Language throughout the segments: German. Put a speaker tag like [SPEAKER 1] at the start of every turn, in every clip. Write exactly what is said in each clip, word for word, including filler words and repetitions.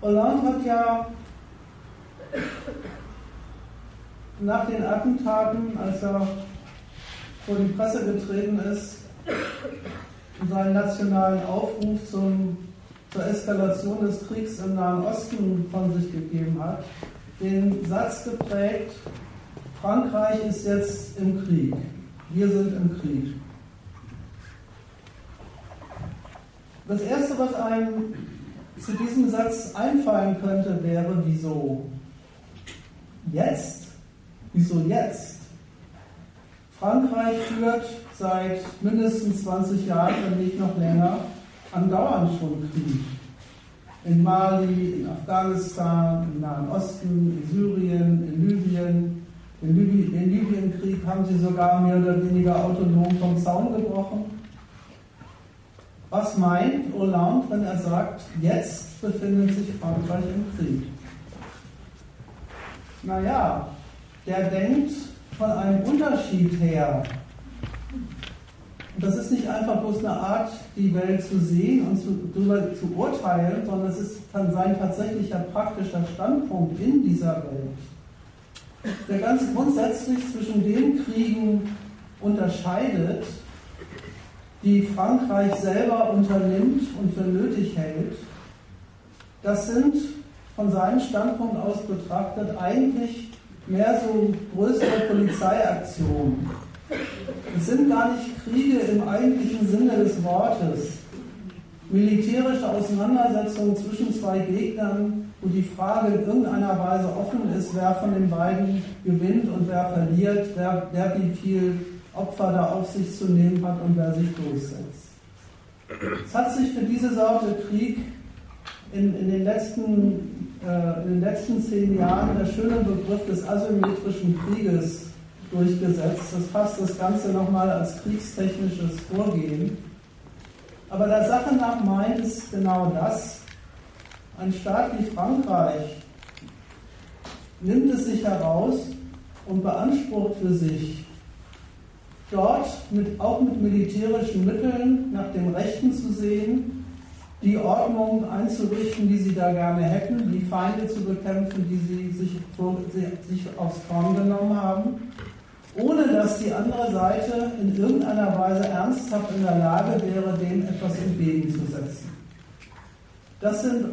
[SPEAKER 1] Hollande hat ja nach den Attentaten, als er vor die Presse getreten ist, seinen nationalen Aufruf zum, zur Eskalation des Kriegs im Nahen Osten von sich gegeben hat, den Satz geprägt: Frankreich ist jetzt im Krieg, wir sind im Krieg. Das Erste, was einem zu diesem Satz einfallen könnte, wäre: Wieso jetzt? Wieso jetzt? Frankreich führt seit mindestens zwanzig Jahren, wenn nicht noch länger, andauernd schon Krieg. In Mali, in Afghanistan, im Nahen Osten, in Syrien, in Libyen. Den Libyenkrieg haben sie sogar mehr oder weniger autonom vom Zaun gebrochen. Was meint Hollande, wenn er sagt, jetzt befindet sich Frankreich im Krieg? Naja, der denkt von einem Unterschied her. Und das ist nicht einfach bloß eine Art, die Welt zu sehen und zu, darüber zu urteilen, sondern es ist sein tatsächlicher praktischer Standpunkt in dieser Welt, der ganz grundsätzlich zwischen den Kriegen unterscheidet, die Frankreich selber unternimmt und für nötig hält. Das sind von seinem Standpunkt aus betrachtet eigentlich mehr so größere Polizeiaktionen. Es sind gar nicht Kriege im eigentlichen Sinne des Wortes. Militärische Auseinandersetzungen zwischen zwei Gegnern, wo die Frage in irgendeiner Weise offen ist, wer von den beiden gewinnt und wer verliert, wer, wer wie viel Opfer da auf sich zu nehmen hat und wer sich durchsetzt. Es hat sich für diese Sorte Krieg in, in, den letzten, äh, in den letzten zehn Jahren der schöne Begriff des asymmetrischen Krieges durchgesetzt. Das fasst das Ganze nochmal als kriegstechnisches Vorgehen. Aber der Sache nach meint es genau das: Ein Staat wie Frankreich nimmt es sich heraus und beansprucht für sich, dort mit, auch mit militärischen Mitteln nach dem Rechten zu sehen, die Ordnung einzurichten, die sie da gerne hätten, die Feinde zu bekämpfen, die sie sich, sie, sich aufs Korn genommen haben, ohne dass die andere Seite in irgendeiner Weise ernsthaft in der Lage wäre, dem etwas entgegenzusetzen. Das sind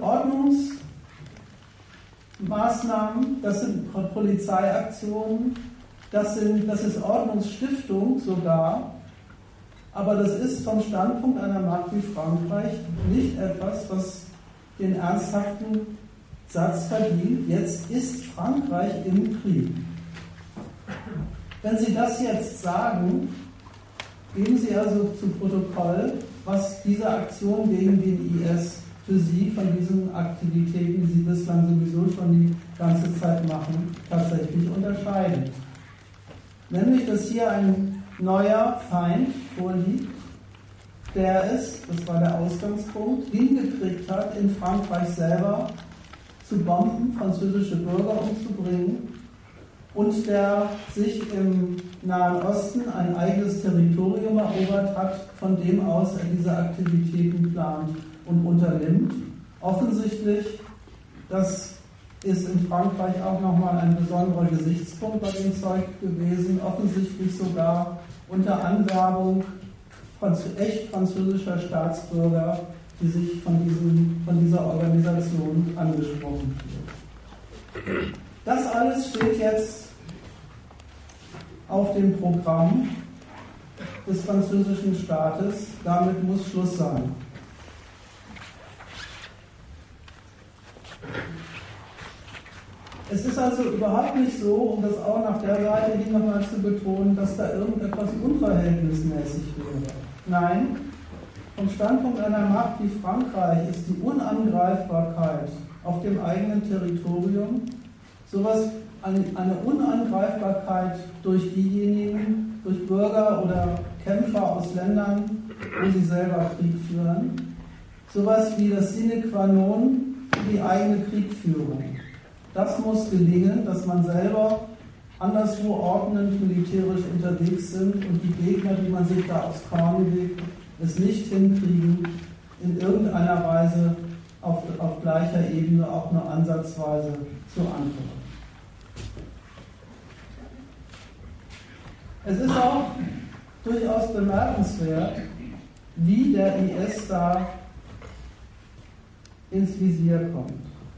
[SPEAKER 1] Ordnungsmaßnahmen, das sind Polizeiaktionen, das, sind, das ist Ordnungsstiftung sogar, aber das ist vom Standpunkt einer Macht wie Frankreich nicht etwas, was den ernsthaften Satz verdient: Jetzt ist Frankreich im Krieg. Wenn Sie das jetzt sagen, geben Sie also zu Protokoll, was diese Aktion gegen den I S für Sie von diesen Aktivitäten, die Sie bislang sowieso schon die ganze Zeit machen, tatsächlich unterscheidet. Nämlich, dass hier ein neuer Feind vorliegt, der es, das war der Ausgangspunkt, hingekriegt hat, in Frankreich selber zu bomben, französische Bürger umzubringen, und der sich im Nahen Osten ein eigenes Territorium erobert hat, von dem aus er diese Aktivitäten plant und unternimmt. Offensichtlich, das ist in Frankreich auch nochmal ein besonderer Gesichtspunkt bei dem Zeug gewesen, offensichtlich sogar unter Anwerbung echt französischer Staatsbürger, die sich von, diesem, von dieser Organisation angesprochen fühlen. Das alles steht jetzt auf dem Programm des französischen Staates. Damit muss Schluss sein. Es ist also überhaupt nicht so, um das auch nach der Seite hin nochmal zu betonen, dass da irgendetwas unverhältnismäßig wäre. Nein, vom Standpunkt einer Macht wie Frankreich ist die Unangreifbarkeit auf dem eigenen Territorium sowas, eine, eine Unangreifbarkeit durch diejenigen, durch Bürger oder Kämpfer aus Ländern, wo sie selber Krieg führen, sowas wie das Sine qua non für die eigene Kriegführung. Das muss gelingen, dass man selber anderswo ordnend militärisch unterwegs sind und die Gegner, die man sich da aufs Korn legt, es nicht hinkriegen, in irgendeiner Weise auf, auf gleicher Ebene auch nur ansatzweise zu antworten. Es ist auch durchaus bemerkenswert, wie der I S da ins Visier kommt.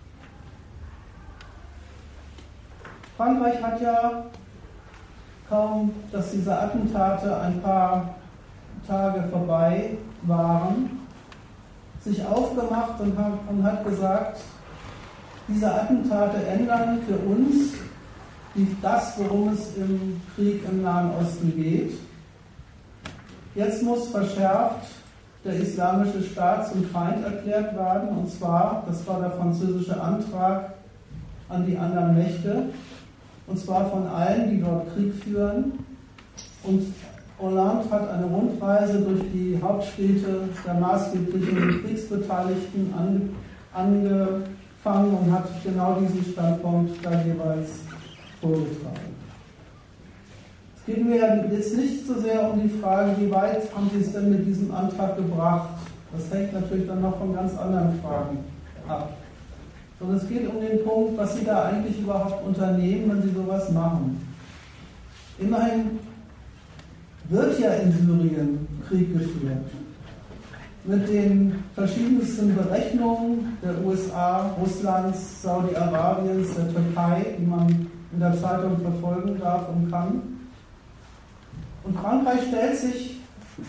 [SPEAKER 1] Frankreich hat ja kaum, dass diese Attentate ein paar Tage vorbei waren, sich aufgemacht und hat, und hat gesagt, diese Attentate ändern für uns die, das, worum es im Krieg im Nahen Osten geht. Jetzt muss verschärft der Islamische Staat zum Feind erklärt werden, und zwar, das war der französische Antrag an die anderen Mächte, und zwar von allen, die dort Krieg führen. Und Hollande hat eine Rundreise durch die Hauptstädte der maßgeblichen Kriegsbeteiligten ange, angefangen und hat genau diesen Standpunkt da jeweils vorgetragen. Es geht mir jetzt nicht so sehr um die Frage, wie weit haben Sie es denn mit diesem Antrag gebracht. Das hängt natürlich dann noch von ganz anderen Fragen ab. Sondern es geht um den Punkt, was Sie da eigentlich überhaupt unternehmen, wenn Sie sowas machen. Immerhin wird ja in Syrien Krieg geführt. Mit den verschiedensten Berechnungen der U S A, Russlands, Saudi-Arabiens, der Türkei, die man in der Zeitung verfolgen darf und kann. Und Frankreich stellt sich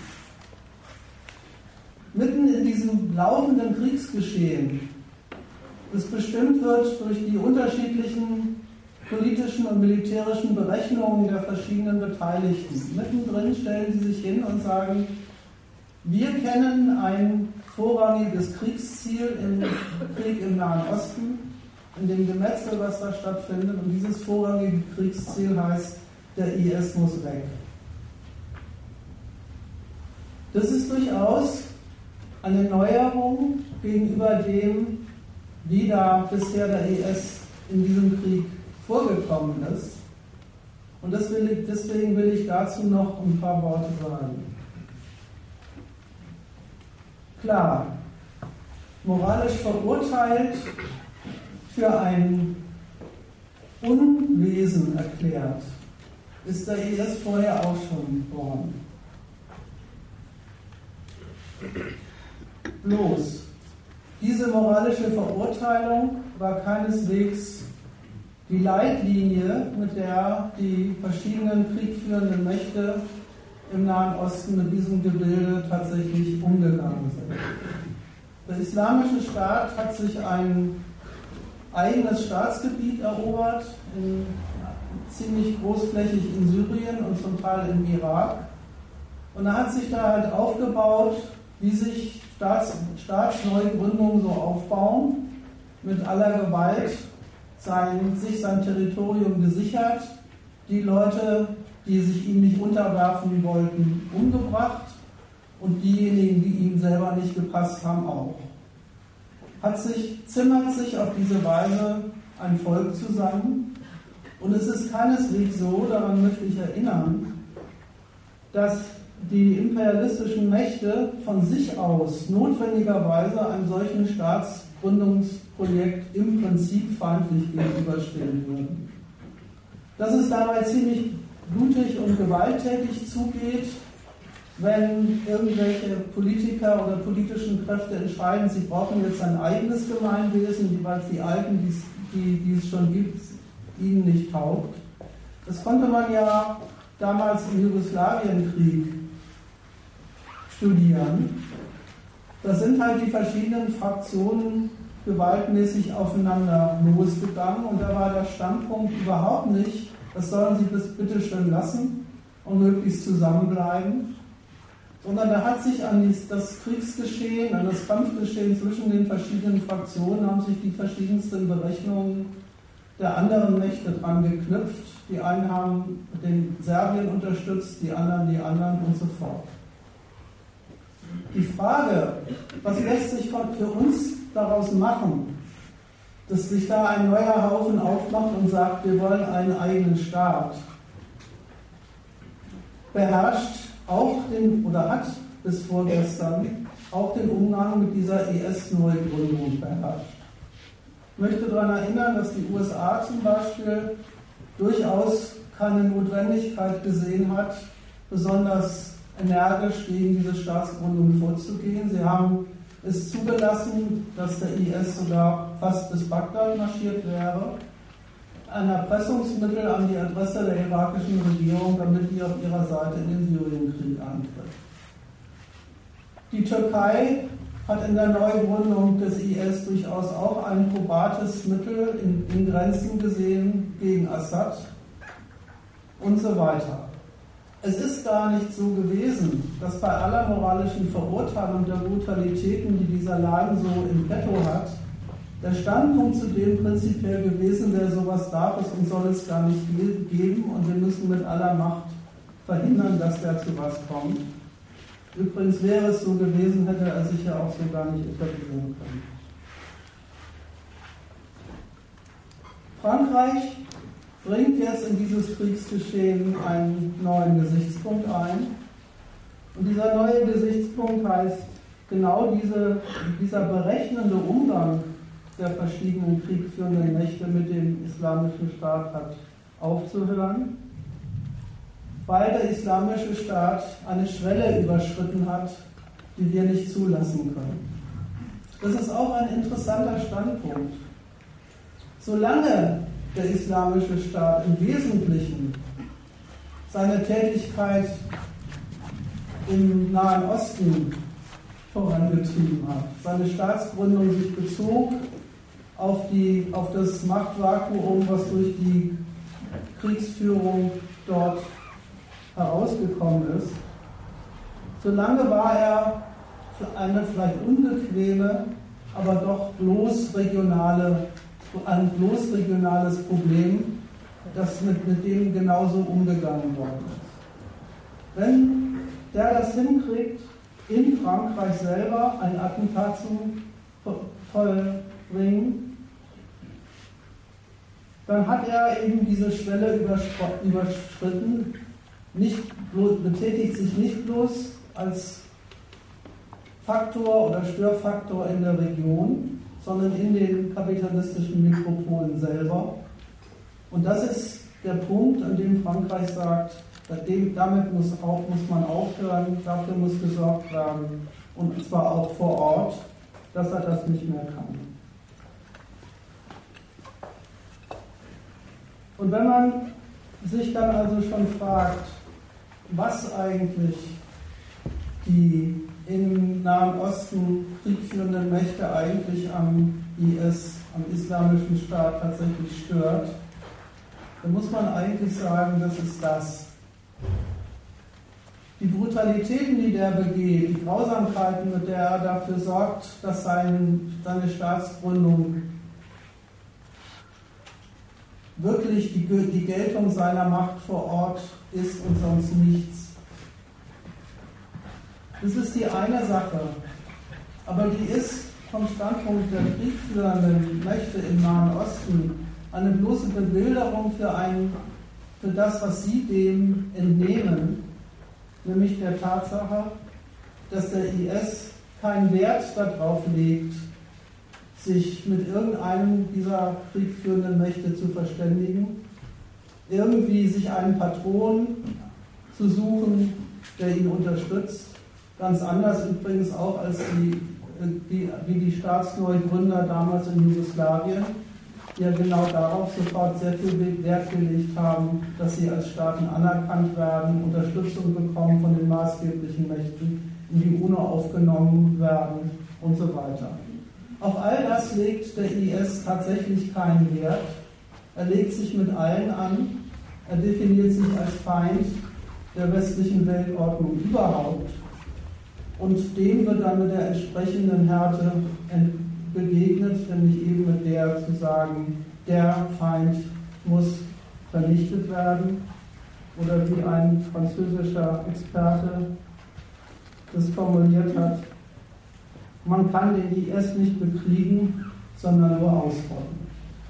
[SPEAKER 1] mitten in diesem laufenden Kriegsgeschehen, das bestimmt wird durch die unterschiedlichen politischen und militärischen Berechnungen der verschiedenen Beteiligten. Mittendrin stellen sie sich hin und sagen, wir kennen ein vorrangiges Kriegsziel im Krieg im Nahen Osten, in dem Gemetzel, was da stattfindet, und dieses vorrangige Kriegsziel heißt, der I S muss weg. Das ist durchaus eine Neuerung gegenüber dem, wie da bisher der I S in diesem Krieg vorgekommen ist. Und das will ich, deswegen will ich dazu noch ein paar Worte sagen. Klar, moralisch verurteilt, für ein Unwesen erklärt, ist der I S vorher auch schon worden. Bloß, diese moralische Verurteilung war keineswegs die Leitlinie, mit der die verschiedenen kriegführenden Mächte im Nahen Osten mit diesem Gebilde tatsächlich umgegangen sind. Der Islamische Staat hat sich ein eigenes Staatsgebiet erobert, in, ziemlich großflächig in Syrien und zum Teil im Irak. Und er hat sich da halt aufgebaut, wie sich Staats, Staatsneugründungen so aufbauen, mit aller Gewalt sein, sich sein Territorium gesichert, die Leute, die sich ihm nicht unterwerfen wollten, umgebracht und diejenigen, die ihm selber nicht gepasst haben, auch. Hat sich, zimmert sich auf diese Weise ein Volk zusammen, und es ist keineswegs so, daran möchte ich erinnern, dass die imperialistischen Mächte von sich aus notwendigerweise einem solchen Staatsgründungsprojekt im Prinzip feindlich gegenüberstehen würden. Dass es dabei ziemlich blutig und gewalttätig zugeht, wenn irgendwelche Politiker oder politischen Kräfte entscheiden, sie brauchen jetzt ein eigenes Gemeinwesen, weil die alten, die, die es schon gibt, ihnen nicht taugt. Das konnte man ja damals im Jugoslawienkrieg studieren. Da sind halt die verschiedenen Fraktionen gewaltmäßig aufeinander losgegangen, und da war der Standpunkt überhaupt nicht, das sollen sie das bitte schön lassen und möglichst zusammenbleiben, sondern da hat sich an das Kriegsgeschehen, an das Kampfgeschehen zwischen den verschiedenen Fraktionen, haben sich die verschiedensten Berechnungen der anderen Mächte dran geknüpft. Die einen haben den Serbien unterstützt, die anderen die anderen und so fort. Die Frage, was lässt sich für uns daraus machen, dass sich da ein neuer Haufen aufmacht und sagt, wir wollen einen eigenen Staat, beherrscht auch den, oder hat bis vorgestern auch den Umgang mit dieser I S-Neugründung beherrscht. Ich möchte daran erinnern, dass die U S A zum Beispiel durchaus keine Notwendigkeit gesehen hat, besonders energisch gegen diese Staatsgründung vorzugehen. Sie haben es zugelassen, dass der I S sogar fast bis Bagdad marschiert wäre. Ein Erpressungsmittel an die Adresse der irakischen Regierung, damit die auf ihrer Seite in den Syrienkrieg antritt. Die Türkei hat in der Neugründung des I S durchaus auch ein probates Mittel in, in Grenzen gesehen gegen Assad und so weiter. Es ist gar nicht so gewesen, dass bei aller moralischen Verurteilung der Brutalitäten, die dieser Laden so im Petto hat, der Standpunkt zu dem prinzipiell gewesen wäre, sowas darf es und soll es gar nicht geben und wir müssen mit aller Macht verhindern, dass der zu was kommt. Übrigens wäre es so gewesen, hätte er sich ja auch so gar nicht etablieren können. Frankreich bringt jetzt in dieses Kriegsgeschehen einen neuen Gesichtspunkt ein. Und dieser neue Gesichtspunkt heißt, genau diese, dieser berechnende Umgang der verschiedenen kriegführenden Mächte mit dem Islamischen Staat hat aufzuhören, weil der Islamische Staat eine Schwelle überschritten hat, die wir nicht zulassen können. Das ist auch ein interessanter Standpunkt. Solange der Islamische Staat im Wesentlichen seine Tätigkeit im Nahen Osten vorangetrieben hat, seine Staatsgründung sich bezog auf, die, auf das Machtvakuum, was durch die Kriegsführung dort herausgekommen ist, solange war er für eine vielleicht unbequeme, aber doch bloß regionale, ein bloß regionales Problem, das mit, mit dem genauso umgegangen worden ist. Wenn der das hinkriegt, in Frankreich selber ein Attentat zu vollbringen, dann hat er eben diese Schwelle überschritten, nicht bloß, betätigt sich nicht bloß als Faktor oder Störfaktor in der Region, sondern in den kapitalistischen Metropolen selber. Und das ist der Punkt, an dem Frankreich sagt, damit muss, auch, muss man aufhören, dafür muss gesorgt werden, und zwar auch vor Ort, dass er das nicht mehr kann. Und wenn man sich dann also schon fragt, was eigentlich die im Nahen Osten kriegführenden Mächte eigentlich am I S, am Islamischen Staat tatsächlich stört, dann muss man eigentlich sagen, das ist das. Die Brutalitäten, die der begeht, die Grausamkeiten, mit der er dafür sorgt, dass sein, seine Staatsgründung wirklich die, die Geltung seiner Macht vor Ort ist und sonst nichts. Das ist die eine Sache, aber die ist vom Standpunkt der kriegführenden Mächte im Nahen Osten eine bloße Bebilderung für, ein, für das, was sie dem entnehmen, nämlich der Tatsache, dass der I S keinen Wert darauf legt, sich mit irgendeinem dieser kriegführenden Mächte zu verständigen, irgendwie sich einen Patron zu suchen, der ihn unterstützt. Ganz anders übrigens auch als die, die, wie die Staatsneugründer damals in Jugoslawien, die ja genau darauf sofort sehr viel Wert gelegt haben, dass sie als Staaten anerkannt werden, Unterstützung bekommen von den maßgeblichen Mächten, in die UNO aufgenommen werden und so weiter. Auf all das legt der I S tatsächlich keinen Wert. Er legt sich mit allen an. Er definiert sich als Feind der westlichen Weltordnung überhaupt. Und dem wird dann mit der entsprechenden Härte begegnet, nämlich eben mit der zu sagen, der Feind muss vernichtet werden. Oder wie ein französischer Experte das formuliert hat, man kann den I S nicht bekriegen, sondern nur ausrotten.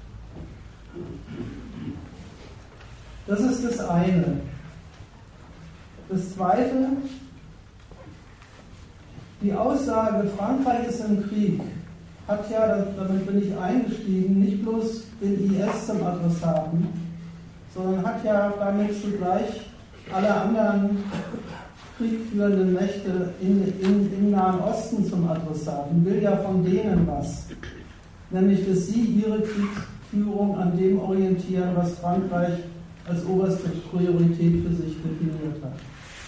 [SPEAKER 1] Das ist das eine. Das zweite, Die Aussage, Frankreich ist im Krieg, hat ja, damit bin ich eingestiegen, nicht bloß den I S zum Adressaten, sondern hat ja damit zugleich alle anderen kriegführenden Mächte in, in, im Nahen Osten zum Adressaten, will ja von denen was. Nämlich, dass sie ihre Kriegsführung an dem orientieren, was Frankreich als oberste Priorität für sich definiert hat.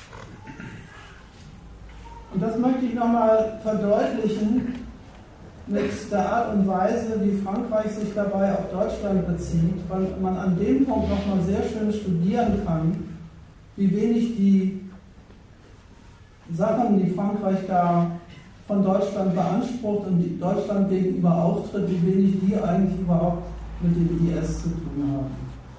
[SPEAKER 1] Und das möchte ich nochmal verdeutlichen mit der Art und Weise, wie Frankreich sich dabei auf Deutschland bezieht, weil man an dem Punkt nochmal sehr schön studieren kann, wie wenig die Sachen, die Frankreich da von Deutschland beansprucht und die Deutschland gegenüber auftritt, wie wenig die eigentlich überhaupt mit dem I S zu tun haben.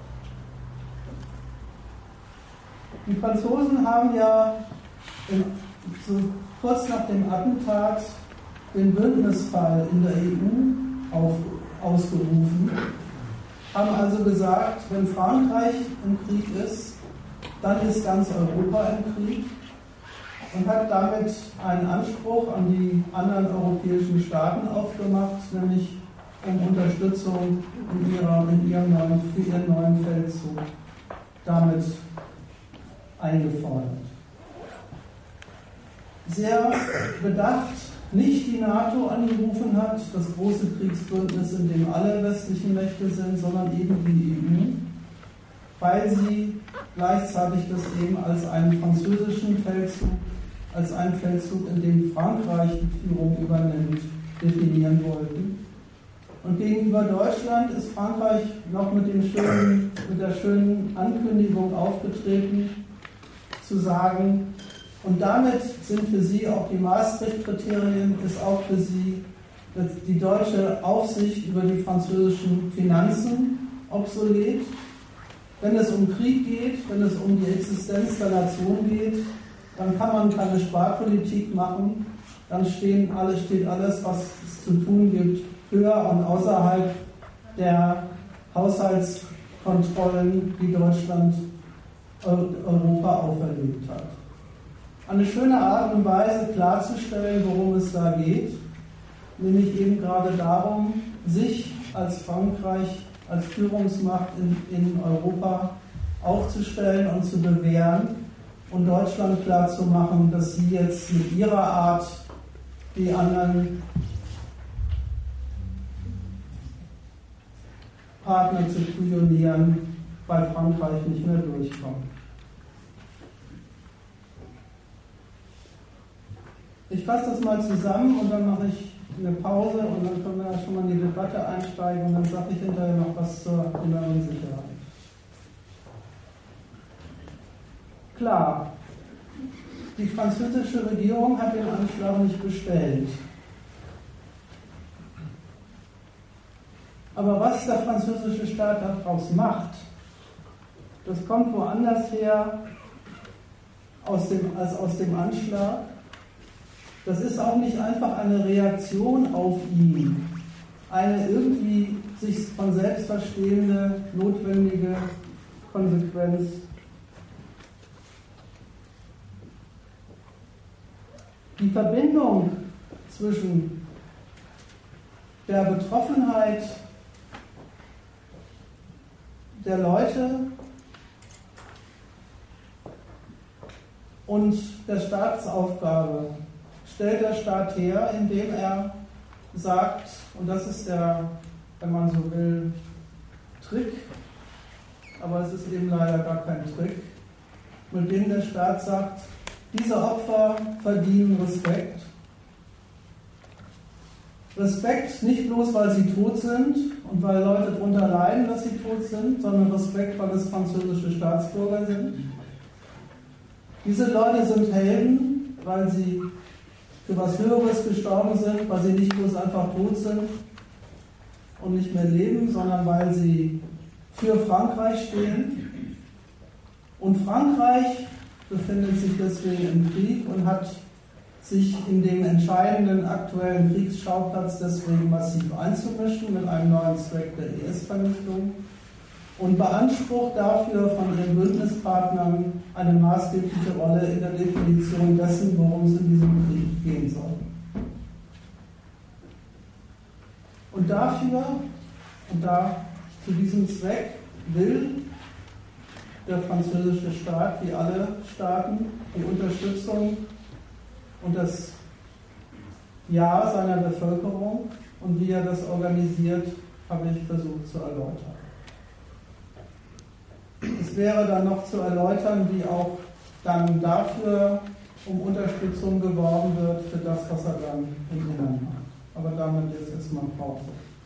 [SPEAKER 1] Die Franzosen haben ja in, so kurz nach dem Attentat den Bündnisfall in der E U auf, ausgerufen, haben also gesagt, wenn Frankreich im Krieg ist, dann ist ganz Europa im Krieg, und hat damit einen Anspruch an die anderen europäischen Staaten aufgemacht, nämlich um Unterstützung in, ihrer, in ihrem neuen, für ihren neuen Feldzug damit eingefordert. Sehr bedacht nicht die NATO angerufen hat, das große Kriegsbündnis, in dem alle westlichen Mächte sind, sondern eben die E U, weil sie gleichzeitig das eben als einen französischen Feldzug, als einen Feldzug, in dem Frankreich die Führung übernimmt, definieren wollten. Und gegenüber Deutschland ist Frankreich noch mit, dem schönen, mit der schönen Ankündigung aufgetreten, zu sagen, und damit sind für sie auch die Maastricht-Kriterien, ist auch für sie die deutsche Aufsicht über die französischen Finanzen obsolet. Wenn es um Krieg geht, wenn es um die Existenz der Nation geht, dann kann man keine Sparpolitik machen, dann stehen alle, steht alles, was es zu tun gibt, höher und außerhalb der Haushaltskontrollen, die Deutschland Europa auferlegt hat. Eine schöne Art und Weise klarzustellen, worum es da geht, nämlich eben gerade darum, sich als Frankreich, als Führungsmacht in, in Europa aufzustellen und zu bewähren und Deutschland klarzumachen, dass sie jetzt mit ihrer Art die anderen Partner zu spionieren, bei Frankreich nicht mehr durchkommen. Ich fasse das mal zusammen und dann mache ich eine Pause und dann können wir schon mal in die Debatte einsteigen und dann sage ich hinterher noch was zur inneren Sicherheit. Klar, die französische Regierung hat den Anschlag nicht bestellt. Aber was der französische Staat daraus macht, das kommt woanders her aus dem, als aus dem Anschlag. Das ist auch nicht einfach eine Reaktion auf ihn, eine irgendwie sich von selbst verstehende, notwendige Konsequenz. Die Verbindung zwischen der Betroffenheit der Leute und der Staatsaufgabe stellt der Staat her, indem er sagt, und das ist der, wenn man so will, Trick, aber es ist eben leider gar kein Trick, mit dem der Staat sagt, diese Opfer verdienen Respekt. Respekt nicht bloß, weil sie tot sind und weil Leute darunter leiden, dass sie tot sind, sondern Respekt, weil es französische Staatsbürger sind. Diese Leute sind Helden, weil sie für was Höheres gestorben sind, weil sie nicht bloß einfach tot sind und nicht mehr leben, sondern weil sie für Frankreich stehen. Und Frankreich befindet sich deswegen im Krieg und hat sich in den entscheidenden aktuellen Kriegsschauplatz deswegen massiv einzumischen mit einem neuen Zweck der I S-Vernichtung. und beansprucht dafür von ihren Bündnispartnern eine maßgebliche Rolle in der Definition dessen, worum es in diesem Krieg gehen soll. Und dafür, und da zu diesem Zweck, will der französische Staat, wie alle Staaten, die Unterstützung und das Ja seiner Bevölkerung, und wie er das organisiert, habe ich versucht zu erläutern. Es wäre dann noch zu erläutern, wie auch dann dafür um Unterstützung geworben wird für das, was er dann im Inneren macht. Aber damit ist erstmal Pause.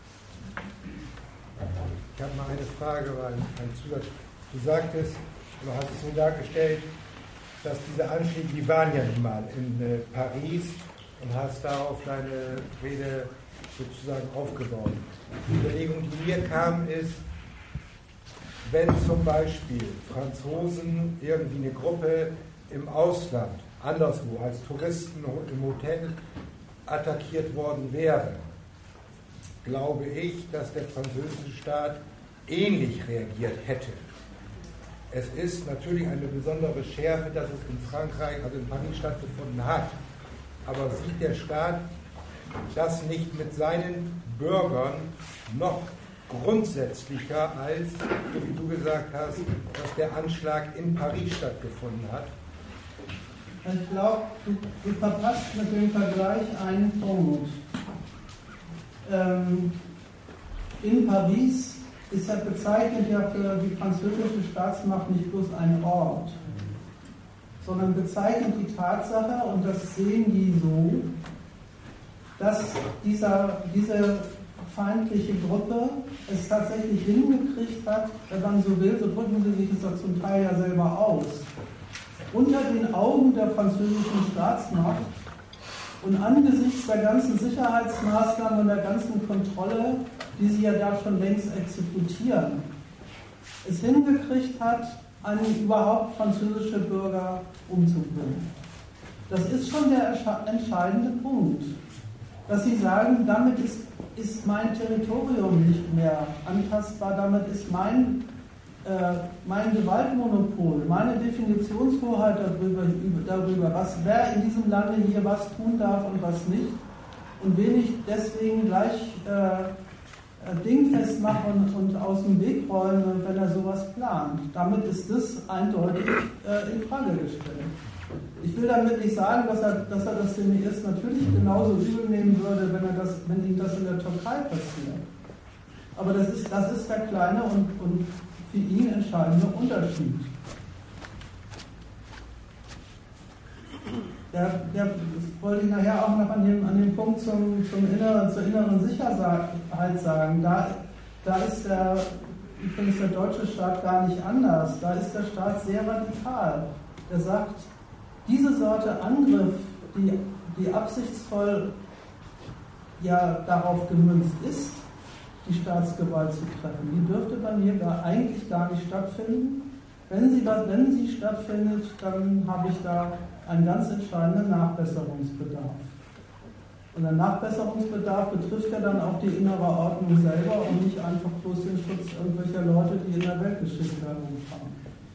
[SPEAKER 2] Ich habe mal eine Frage, weil ein Zusatz. Du sagtest, du hast es so dargestellt, dass diese Anschläge, die waren ja nun mal in äh, Paris, und hast darauf deine Rede sozusagen aufgebaut. Die Überlegung, die mir kam, ist, wenn zum Beispiel Franzosen irgendwie eine Gruppe im Ausland, anderswo als Touristen im Hotel attackiert worden wäre, glaube ich, dass der französische Staat ähnlich reagiert hätte. Es ist natürlich eine besondere Schärfe, dass es in Frankreich, also in Paris stattgefunden hat. Aber sieht der Staat das nicht mit seinen Bürgern noch grundsätzlicher als, so wie du gesagt hast, dass der Anschlag in Paris stattgefunden hat?
[SPEAKER 1] Ich glaube, du, du verpasst mit dem Vergleich einen Punkt. Ähm, in Paris ist ja bezeichnet ja für die französische Staatsmacht nicht bloß ein Ort, sondern bezeichnet die Tatsache, und das sehen die so, dass dieser, diese feindliche Gruppe es tatsächlich hingekriegt hat, wenn man so will, so drücken sie sich das zum Teil ja selber aus, unter den Augen der französischen Staatsmacht und angesichts der ganzen Sicherheitsmaßnahmen und der ganzen Kontrolle, die sie ja da schon längst exekutieren, es hingekriegt hat, einen überhaupt französische Bürger umzubringen. Das ist schon der entscheidende Punkt, dass sie sagen, damit ist, ist mein Territorium nicht mehr antastbar, damit ist mein, äh, mein Gewaltmonopol, meine Definitionshoheit darüber, darüber, was, wer in diesem Lande hier was tun darf und was nicht, und wen ich deswegen gleich äh, dingfest machen und aus dem Weg räumen, wenn er sowas plant. Damit ist das eindeutig äh, in Frage gestellt. Ich will damit nicht sagen, dass er, dass er das demnächst natürlich genauso übel nehmen würde, wenn, er das, wenn ihm das in der Türkei passiert. Aber das ist, das ist der kleine und, und für ihn entscheidende Unterschied. Der, der, das wollte ich nachher auch noch an dem, an dem Punkt zum, zum inneren, zur inneren Sicherheit sagen. Da, da ist der, übrigens der deutsche Staat gar nicht anders. Da ist der Staat sehr radikal. Der sagt, diese Sorte Angriff, die, die absichtsvoll ja darauf gemünzt ist, die Staatsgewalt zu treffen, die dürfte bei mir gar, eigentlich gar nicht stattfinden. Wenn sie, wenn sie stattfindet, dann habe ich da einen ganz entscheidenden Nachbesserungsbedarf. Und der Nachbesserungsbedarf betrifft ja dann auch die innere Ordnung selber und nicht einfach bloß den Schutz irgendwelcher Leute, die in der Weltgeschichte herumfahren.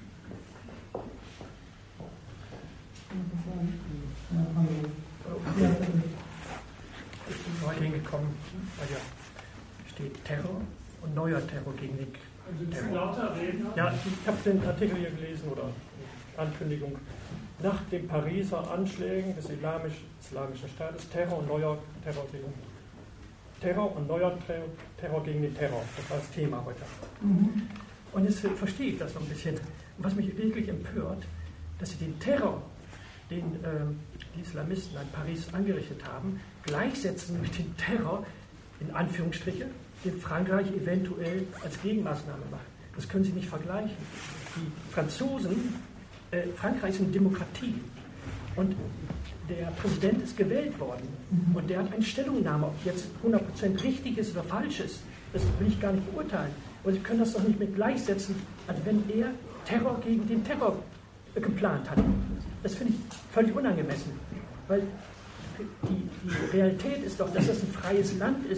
[SPEAKER 1] Ja, hallo. Ja,
[SPEAKER 3] ich bin heute hingekommen, weil ja steht Terror und neuer Terror gegen die
[SPEAKER 4] Also lauter reden.
[SPEAKER 3] Ja, ich habe den Artikel hier gelesen oder Ankündigung. Nach den Pariser Anschlägen des Islamisch, Islamischen Staates Terror und neuer Terror gegen Terror und neuer Terror, Terror gegen den Terror. Das war das Thema heute. Mhm. Und jetzt verstehe ich das so ein bisschen. Was mich wirklich empört, dass sie den Terror, den äh, die Islamisten in Paris angerichtet haben, gleichsetzen mit dem Terror, in Anführungsstriche, den Frankreich eventuell als Gegenmaßnahme macht. Das können Sie nicht vergleichen. Die Franzosen, äh, Frankreich ist eine Demokratie und der Präsident ist gewählt worden und der hat eine Stellungnahme, ob jetzt hundert Prozent richtig ist oder falsch ist, das will ich gar nicht beurteilen. Und Sie können das doch nicht mit gleichsetzen, als wenn er Terror gegen den Terror geplant hat. Das finde ich völlig unangemessen, weil die, die Realität ist doch, dass das ein freies Land ist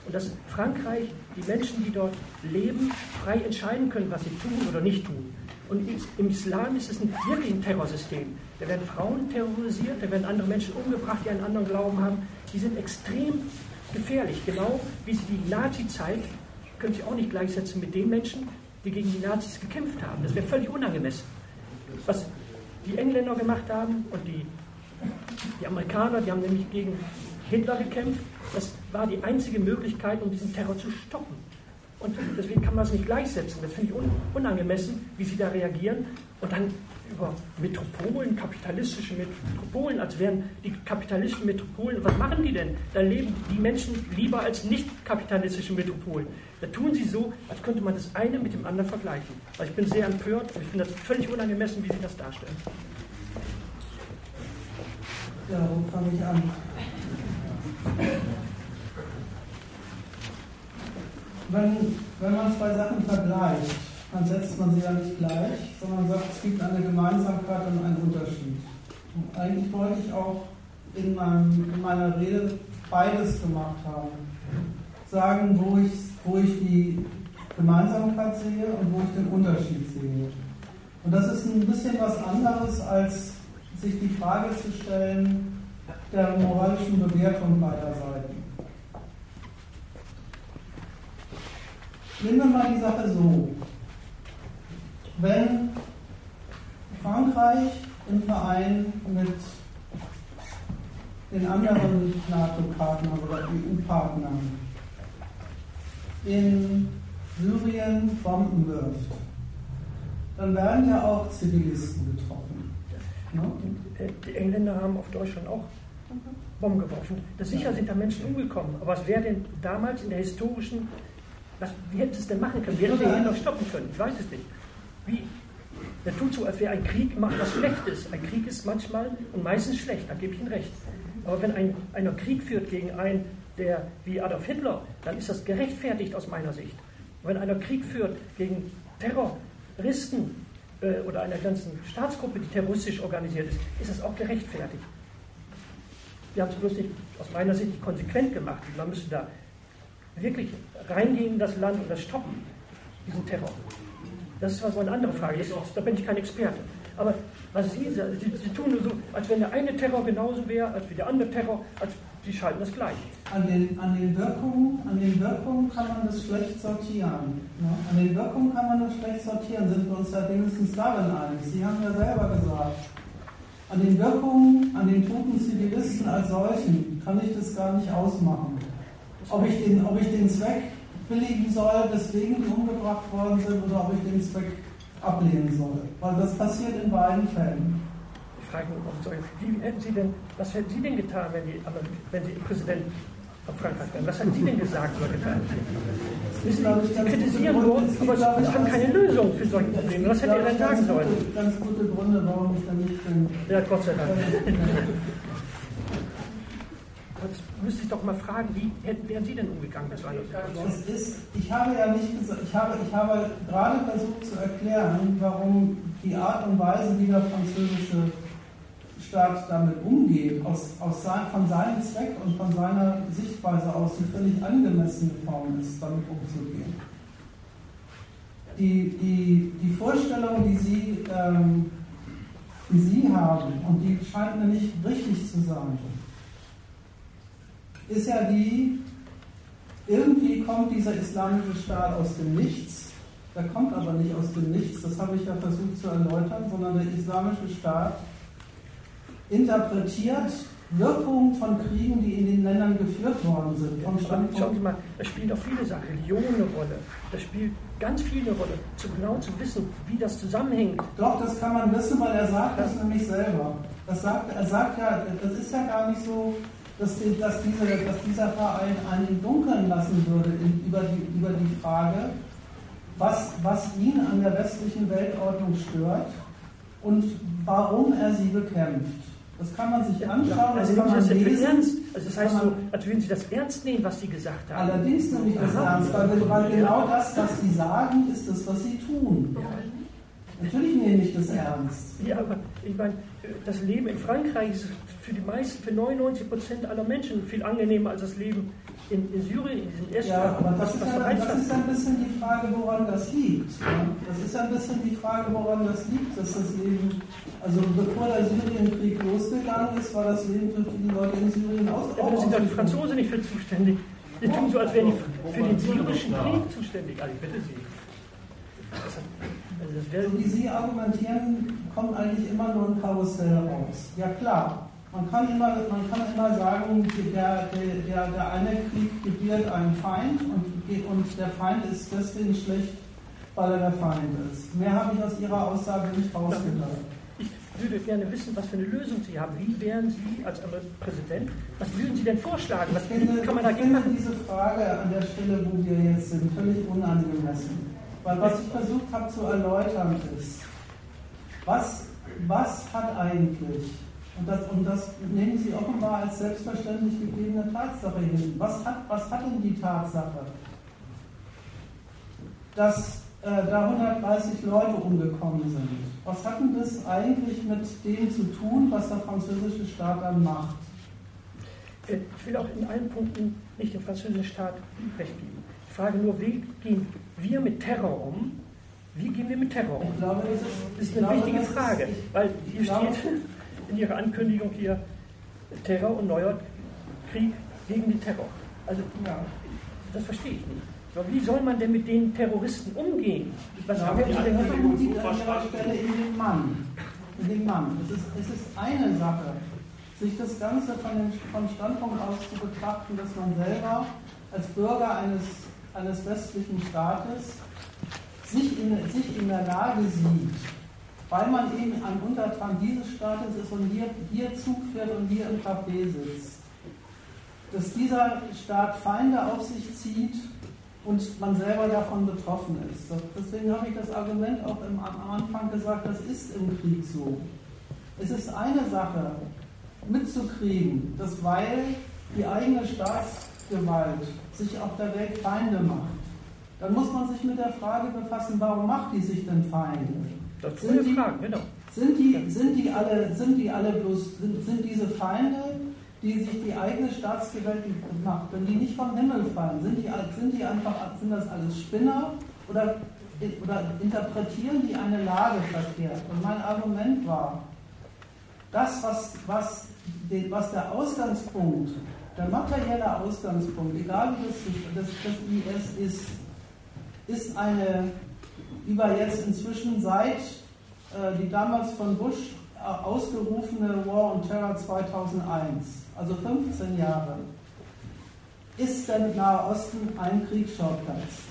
[SPEAKER 5] Und dass Frankreich, die Menschen, die dort leben, frei entscheiden können, was sie tun oder nicht tun. Und im Islam ist es ein, wirklich ein Terrorsystem. Da werden Frauen terrorisiert, da werden andere Menschen umgebracht, die einen anderen Glauben haben. Die sind extrem gefährlich. Genau wie sie die Nazi-Zeit, können Sie auch nicht gleichsetzen mit den Menschen, die gegen die Nazis gekämpft haben. Das wäre völlig unangemessen. Was die Engländer gemacht haben und die, die Amerikaner, die haben nämlich gegen Hitler gekämpft. Das war die einzige Möglichkeit, um diesen Terror zu stoppen. Und deswegen kann man es nicht gleichsetzen. Das finde ich un unangemessen, wie sie da reagieren. Und dann über Metropolen, kapitalistische Metropolen, als wären die kapitalistischen Metropolen, was machen die denn? Da leben die Menschen lieber als nicht kapitalistische Metropolen. Da tun sie so, als könnte man das eine mit dem anderen vergleichen. Also ich bin sehr empört und ich finde das völlig unangemessen, wie sie das darstellen.
[SPEAKER 1] Ja, wo fange ich an? Wenn, wenn man zwei Sachen vergleicht, dann setzt man sie ja nicht gleich, sondern sagt, es gibt eine Gemeinsamkeit und einen Unterschied. Und eigentlich wollte ich auch in, meinem, in meiner Rede beides gemacht haben. Sagen, wo ich, wo ich die Gemeinsamkeit sehe und wo ich den Unterschied sehe. Und das ist ein bisschen was anderes, als sich die Frage zu stellen der moralischen Bewertung beider Seiten. Nehmen wir mal die Sache so. Wenn Frankreich im Verein mit den anderen NATO-Partnern oder E U-Partnern in Syrien Bomben wirft, dann werden ja auch Zivilisten getroffen. Ja?
[SPEAKER 5] Die Engländer haben auf Deutschland auch Bomben geworfen. Das sicher sind da Menschen umgekommen. Aber was wäre denn damals in der historischen, was, wie hätten sie es denn machen können? Wie hätten wir ihn noch stoppen können? Ich weiß es nicht. Wie? Der tut so, als wäre ein Krieg macht was Schlechtes. Ein Krieg ist manchmal und meistens schlecht, da gebe ich Ihnen recht. Aber wenn ein, einer Krieg führt gegen einen, der wie Adolf Hitler, dann ist das gerechtfertigt aus meiner Sicht. Und wenn einer Krieg führt gegen Terroristen äh, oder einer ganzen Staatsgruppe, die terroristisch organisiert ist, ist das auch gerechtfertigt. Wir haben es bloß nicht, aus meiner Sicht nicht konsequent gemacht. Man müsste da wirklich reingehen in das Land und das stoppen, diesen Terror. Das ist also eine andere Frage. Das, da bin ich kein Experte. Aber was Sie sagen, Sie, Sie tun nur so, als wenn der eine Terror genauso wäre, als wie der andere Terror, als Sie schalten das gleich.
[SPEAKER 1] An den, an den Wirkungen, an den Wirkungen kann man das schlecht sortieren. Ja? An den Wirkungen kann man das schlecht sortieren, sind wir uns ja wenigstens darin einig. Sie haben ja selber gesagt, an den Wirkungen, an den toten Zivilisten als solchen kann ich das gar nicht ausmachen. Ob ich den, ob ich den Zweck billigen soll, weswegen die umgebracht worden sind, oder ob ich den Zweck ablehnen soll. Weil das passiert in beiden Fällen.
[SPEAKER 5] Ich frage mich, wie hätten Sie denn, was hätten Sie denn getan, wenn, die, wenn Sie Präsident von Frankreich wären? Was hätten Sie denn gesagt oder getan? Wissen Sie, Sie kritisieren nur, aber Sie haben keine Lösung für solche Probleme. Was hätte er denn sagen sollen?
[SPEAKER 1] Ganz gute Gründe, warum ich da nicht bin.
[SPEAKER 5] Ja, Gott sei Dank. Das müsste ich doch mal fragen, wie hätten, wären Sie denn umgegangen mit so einer Situation?
[SPEAKER 1] Es ist, ich habe ja nicht gesagt, ich habe, ich habe gerade versucht zu erklären, warum die Art und Weise, wie der französische Staat damit umgeht, aus, aus sein, von seinem Zweck und von seiner Sichtweise aus die völlig angemessene Form ist, damit umzugehen. Die, die, die Vorstellung, die Sie, ähm, die Sie haben, und die scheint mir nicht richtig zu sein, ist ja die, irgendwie kommt dieser islamische Staat aus dem Nichts, der kommt aber nicht aus dem Nichts, das habe ich ja versucht zu erläutern, sondern der islamische Staat interpretiert Wirkungen von Kriegen, die in den Ländern geführt worden sind. Vom
[SPEAKER 5] Standpunkt. Schauen Sie mal, da spielt auch viele Sachen, Religion eine Rolle, da spielt ganz viel eine Rolle, zu genau zu wissen, wie das zusammenhängt.
[SPEAKER 1] Doch, das kann man wissen, weil er sagt das nämlich selber. Das sagt, er sagt ja, das ist ja gar nicht so, dass, die, dass, diese, dass dieser Verein einen im Dunkeln lassen würde in, über, die, über die Frage, was, was ihn an der westlichen Weltordnung stört und warum er sie bekämpft. Das kann man sich anschauen,
[SPEAKER 5] ja, also
[SPEAKER 1] das kann man
[SPEAKER 5] das
[SPEAKER 1] lesen.
[SPEAKER 5] Ernst? Also das heißt so, als würden Sie das ernst nehmen, was Sie gesagt haben.
[SPEAKER 1] Allerdings nehme ich das Aha. ernst, weil, weil genau das, was Sie sagen, ist das, was Sie tun. Ja. Natürlich nehme ich das ernst.
[SPEAKER 5] Ja, aber Ich meine, das Leben in Frankreich ist für die meisten, für neunundneunzig Prozent aller Menschen viel angenehmer als das Leben in, in Syrien, in diesem Estland.
[SPEAKER 1] Ja, aber das ist, ja, das ist ein bisschen die Frage, woran das liegt. Das ist ein bisschen die Frage, woran das liegt, dass das Leben, also bevor der Syrienkrieg losgegangen ist, war das Leben für viele Leute in Syrien aus.
[SPEAKER 5] Ja, aber da sind doch die Franzosen nicht für zuständig. Die tun so, als wären die für den syrischen Krieg zuständig. Also ich bitte Sie. Also das wäre
[SPEAKER 1] so wie Sie argumentieren, kommt eigentlich immer nur ein Karussell raus. Ja klar, man kann immer, man kann immer sagen, der, der, der eine Krieg gebiert einen Feind und, und der Feind ist deswegen schlecht, weil er der Feind ist. Mehr habe ich aus Ihrer Aussage nicht rausgehört.
[SPEAKER 5] Ich würde gerne wissen, was für eine Lösung Sie haben. Wie wären Sie als Präsident, was würden Sie denn vorschlagen? Was
[SPEAKER 1] finde,
[SPEAKER 5] kann man
[SPEAKER 1] ich
[SPEAKER 5] dagegen
[SPEAKER 1] finde
[SPEAKER 5] machen?
[SPEAKER 1] diese Frage an der Stelle, wo wir jetzt sind, völlig unangemessen. Weil was ich versucht habe zu erläutern ist, was, was hat eigentlich, und das, und das nehmen Sie offenbar als selbstverständlich gegebene Tatsache hin, was hat, was hat denn die Tatsache, dass äh, da hundertdreißig Leute umgekommen sind? Was hat denn das eigentlich mit dem zu tun, was der französische Staat dann macht?
[SPEAKER 5] Ich will auch in allen Punkten nicht dem französischen Staat recht geben. Ich frage nur, wie gehen wir mit Terror um? Wie gehen wir mit Terror um?
[SPEAKER 1] Ich glaube, das ist,
[SPEAKER 5] das ist eine
[SPEAKER 1] glaube,
[SPEAKER 5] wichtige Frage,
[SPEAKER 1] ist, ich,
[SPEAKER 5] weil hier
[SPEAKER 1] glaube,
[SPEAKER 5] steht in Ihrer Ankündigung hier Terror und neuer Krieg gegen den Terror. Also, ja, das verstehe ich nicht. Aber wie soll man denn mit den Terroristen umgehen? Was
[SPEAKER 1] ja,
[SPEAKER 5] haben wir denn
[SPEAKER 1] liegt an Ihrer Stelle in den Mann. In den Mann. Es ist, es ist eine Sache, sich das Ganze von dem, vom Standpunkt aus zu betrachten, dass man selber als Bürger eines, eines westlichen Staates sich in, sich in der Lage sieht, weil man eben ein Untertan dieses Staates ist und hier, hier Zug fährt und hier im Café sitzt, dass dieser Staat Feinde auf sich zieht und man selber davon betroffen ist. Deswegen habe ich das Argument auch im, am Anfang gesagt, das ist im Krieg so. Es ist eine Sache, mitzukriegen, dass weil die eigene Staatsgewalt sich auf der Welt Feinde macht, dann muss man sich mit der Frage befassen, warum macht die sich denn Feinde?
[SPEAKER 5] Das
[SPEAKER 1] sind, die,
[SPEAKER 5] Fragen, genau.
[SPEAKER 1] sind, die, sind, die alle, sind die alle bloß, sind, sind diese Feinde, die sich die eigene Staatsgewalt macht, wenn die nicht vom Himmel fallen, sind die, sind die einfach, sind das alles Spinner oder, oder interpretieren die eine Lage verkehrt? Und mein Argument war, das, was, was, was der Ausgangspunkt, der materielle Ausgangspunkt, egal wie das, das, das I S ist, ist eine über jetzt inzwischen seit äh, die damals von Bush äh, ausgerufene War on Terror zweitausendeins, also fünfzehn Jahre, ist der Nahe Osten ein Kriegsschauplatz.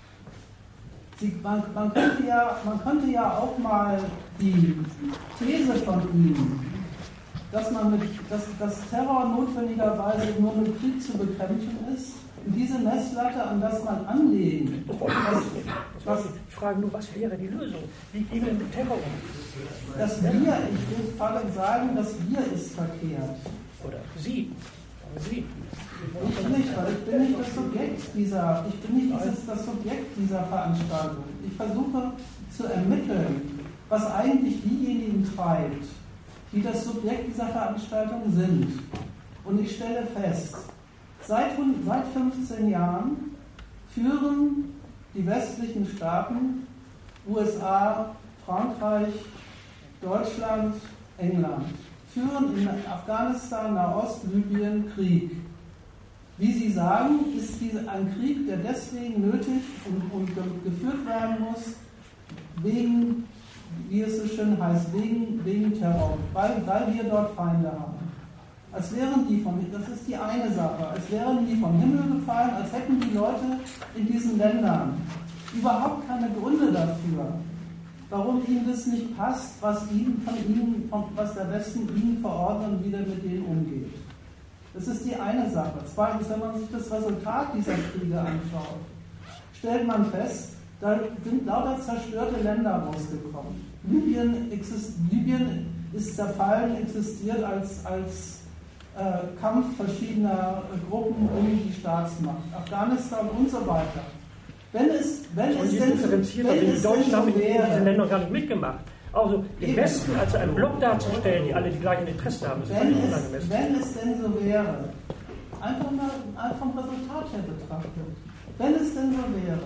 [SPEAKER 1] Sie, man, man, könnte ja, man könnte ja auch mal die These von ihm, dass, man mit, dass, dass Terror notwendigerweise nur mit Krieg zu bekämpfen ist, in diese Messlatte, an das man anlegen. Was, was,
[SPEAKER 5] ich frage nur, was wäre die Lösung? Wie gehen wir mit Terror um?
[SPEAKER 1] Das Wir, ich will sagen, das Wir ist verkehrt.
[SPEAKER 5] Oder Sie. Sie.
[SPEAKER 1] Ich nicht, weil ich bin nicht das Subjekt dieser, ich bin nicht dieses, das Subjekt dieser Veranstaltung. Ich versuche zu ermitteln, was eigentlich diejenigen treibt, die das Subjekt dieser Veranstaltung sind. Und ich stelle fest, seit, seit fünfzehn Jahren führen die westlichen Staaten, U S A, Frankreich, Deutschland, England, führen in Afghanistan, Nahost, Libyen Krieg. Wie Sie sagen, ist diese, ein Krieg, der deswegen nötig und, und geführt werden muss, wegen, wie es so schön heißt, wegen, wegen Terror, weil, weil wir dort Feinde haben. Als wären die vom, das ist die eine Sache, als wären die vom Himmel gefallen, als hätten die Leute in diesen Ländern überhaupt keine Gründe dafür, warum ihnen das nicht passt, was, ihnen von ihnen, was der Westen ihnen verordnet und wie der mit denen umgeht. Das ist die eine Sache. Zweitens, wenn man sich das Resultat dieser Kriege anschaut, stellt man fest, da sind lauter zerstörte Länder rausgekommen. Libyen, exist, Libyen ist zerfallen, existiert als, als äh, Kampf verschiedener äh, Gruppen um die Staatsmacht. Afghanistan und so weiter. Wenn es, wenn
[SPEAKER 5] und
[SPEAKER 1] es
[SPEAKER 5] die
[SPEAKER 1] denn,
[SPEAKER 5] differenzieren,
[SPEAKER 1] wenn
[SPEAKER 5] also die
[SPEAKER 1] es
[SPEAKER 5] Deutschen
[SPEAKER 1] denn
[SPEAKER 5] haben
[SPEAKER 1] so
[SPEAKER 5] in diesen
[SPEAKER 1] wäre,
[SPEAKER 5] Ländern gar nicht mitgemacht. Also den Westen als einen Block darzustellen, die alle die gleichen Interessen haben, ist völlig
[SPEAKER 1] Wenn es,
[SPEAKER 5] unangemessen.
[SPEAKER 1] wenn es denn so wäre, einfach mal vom Resultat her betrachtet, wenn es denn so wäre,